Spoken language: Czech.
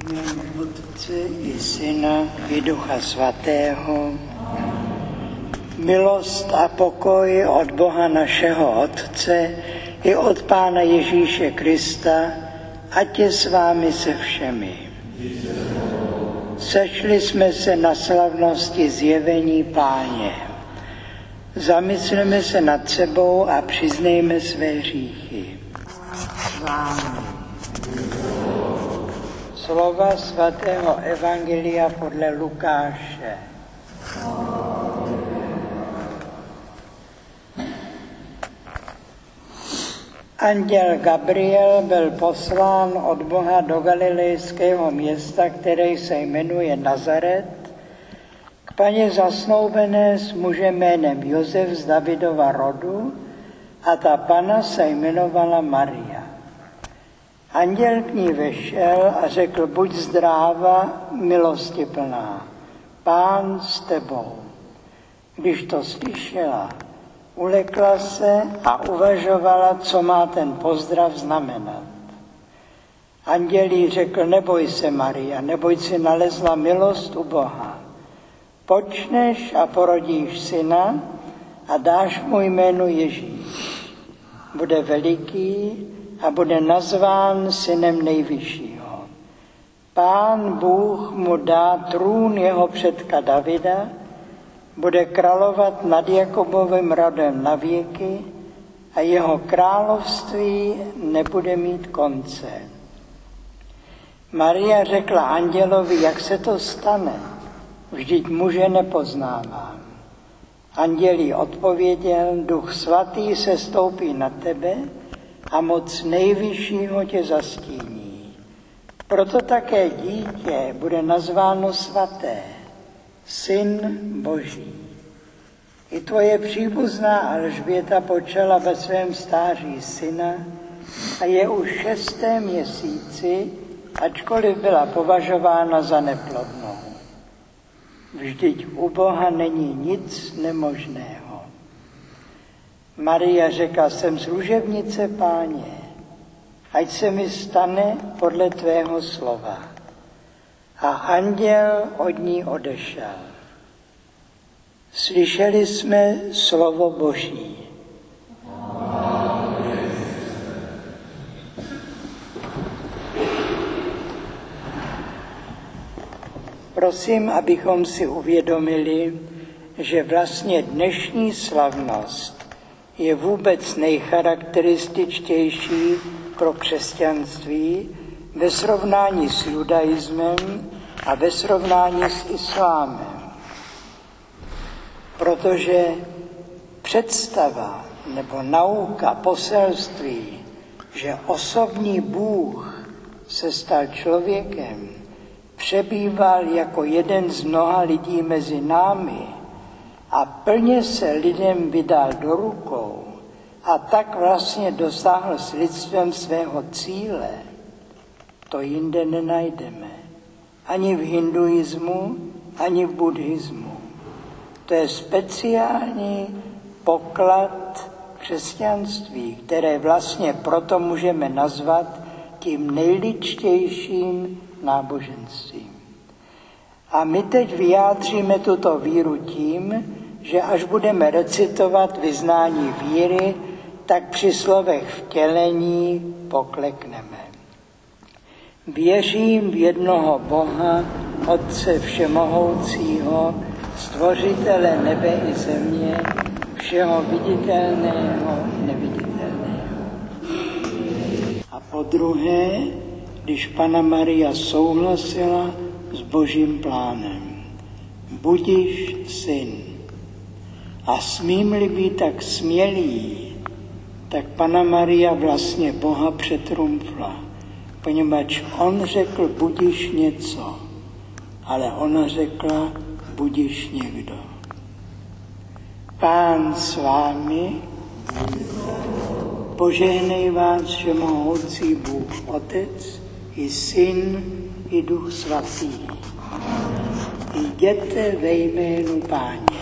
Jménem Otce i Syna i Ducha Svatého. Milost a pokoj od Boha našeho Otce i od Pána Ježíše Krista, ať je s vámi se všemi. Sešli jsme se na slavnosti zjevení Páně. Zamysleme se nad sebou a přiznejme své hříchy. Slova svatého Evangelia podle Lukáše. Anděl Gabriel byl poslán od Boha do galilejského města, které se jmenuje Nazaret, k paně zasnoubené s mužem jménem Josef z Davidova rodu, a ta pana se jmenovala Maria. Anděl k ní vešel a řekl: buď zdráva, milostiplná, Pán s tebou. Když to slyšela, ulekla se a uvažovala, co má ten pozdrav znamenat. Anděl jí řekl: neboj se, Maria, neboť si nalezla milost u Boha. Počneš a porodíš syna a dáš mu jméno Ježíš. Bude veliký a bude nazván synem Nejvyššího. Pán Bůh mu dá trůn jeho předka Davida, bude královat nad Jakobovým rodem na věky a jeho království nebude mít konce. Maria řekla andělovi: jak se to stane? Vždyť muže nepoznávám. Anděl jí odpověděl: Duch svatý se stoupí na tebe a moc Nejvyššího tě zastíní. Proto také dítě bude nazváno svaté, Syn Boží. I tvoje příbuzná Alžběta počala ve svém stáří syna a je už 6. měsíci, ačkoliv byla považována za neplodnou. Vždyť u Boha není nic nemožného. Maria řekla: jsem služebnice Páně, ať se mi stane podle tvého slova. A anděl od ní odešel. Slyšeli jsme slovo Boží. Prosím, abychom si uvědomili, že vlastně dnešní slavnost je vůbec nejcharakterističtější pro křesťanství ve srovnání s judaismem a ve srovnání s islámem. Protože představa nebo nauka, poselství, že osobní Bůh se stal člověkem, přebýval jako jeden z mnoha lidí mezi námi a plně se lidem vydal do rukou a tak vlastně dosáhl s lidstvem svého cíle, to jinde nenajdeme. Ani v hinduismu, ani v buddhismu. To je speciální poklad křesťanství, které vlastně proto můžeme nazvat tím nejličtějším náboženstvím. A my teď vyjádříme tuto víru tím, že až budeme recitovat vyznání víry, tak při slovech vtělení poklekneme. Věřím v jednoho Boha, Otce všemohoucího, stvořitele nebe i země, všeho viditelného i neviditelného. A podruhé, když Panna Maria souhlasila s Božím plánem: budiš syn. A smím-li být tak smělý, tak Panna Maria vlastně Boha přetrumfla, poněvadž on řekl: budiš něco, ale ona řekla: budiš někdo. Pán s vámi, požehnej vás všemohoucí Bůh Otec i Syn i Duch Svatý. Jděte ve jménu Páně.